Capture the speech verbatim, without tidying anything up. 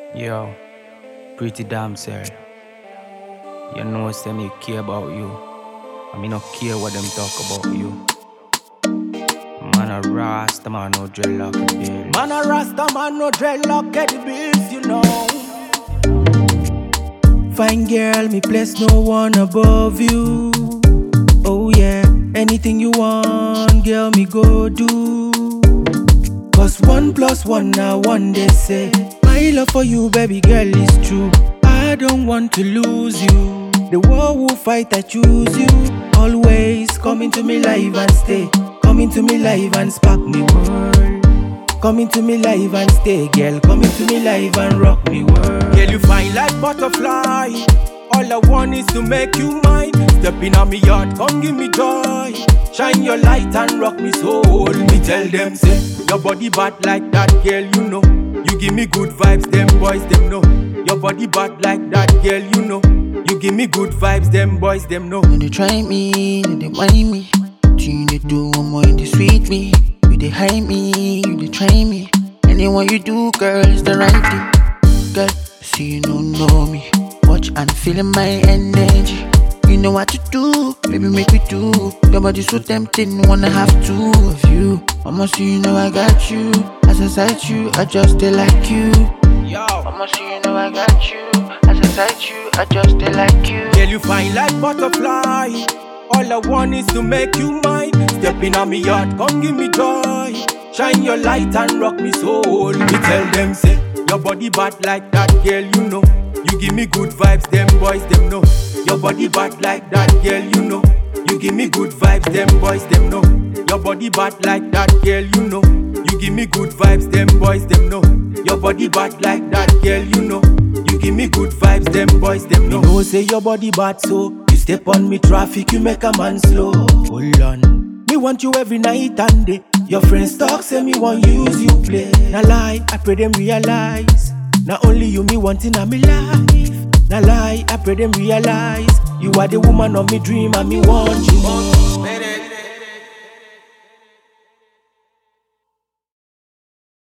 Yo, pretty damn sir. You know say me care about you. I mean not care what them talk about you. Man a rasta man no dreadlock at the bills. Man a rasta man no dreadlock at the bills, you know. Fine girl, me place no one above you. Oh yeah, anything you want, girl, me go do. Cause one plus one now one they say. My love for you, baby girl, is true. I don't want to lose you. The war will fight, I choose you. Always coming to me live and stay. Coming to me live and spark me world. Coming to me live and stay, girl. Coming to me live and rock me world. Girl, you fine like butterfly. All I want is to make you mine. Step in on me yard, come give me joy. Shine your light and rock me soul. Me tell them, say, your body bad like that, girl, you know. You give me good vibes, them boys, them know. Your body bad like that, girl, you know. You give me good vibes, them boys, them know. You dey try me, you dey whine me. You dey do one more, you dey sweet me. You dey hide me, you dey try me. Anyone you do, girl, is the right thing. Girl, see you don't know me. Watch and feel my energy. You know what to do, baby, make me do. Your body so tempting, wanna have two of you. I'ma see you know I got you. As I sight you, I just stay like you. Yo, I'ma see you know I got you. As I sight you, I just stay like you. girl, you fine like butterfly. All I want is to make you mine. Step in on me yard, come give me joy. Shine your light and rock me soul. Me tell them, say, your body bad like that, girl, you know. You give me good vibes, them boys, them know. Your body bad like that, girl, you know. You give me good vibes, them boys, them know. Your body bad like that, girl, you know. You give me good vibes, them boys, them know. Your body bad like that, girl, you know. You give me good vibes, them boys, them know. Me know say your body bad, so you step on me traffic, you make a man slow. Hold on, me want you every night and day. Your friends talk, say me want use you play. Nah lie, I pray them realize. Not only you me wanting a me life. Nah lie, I pray them realize. You are the woman of me dream and me want you more.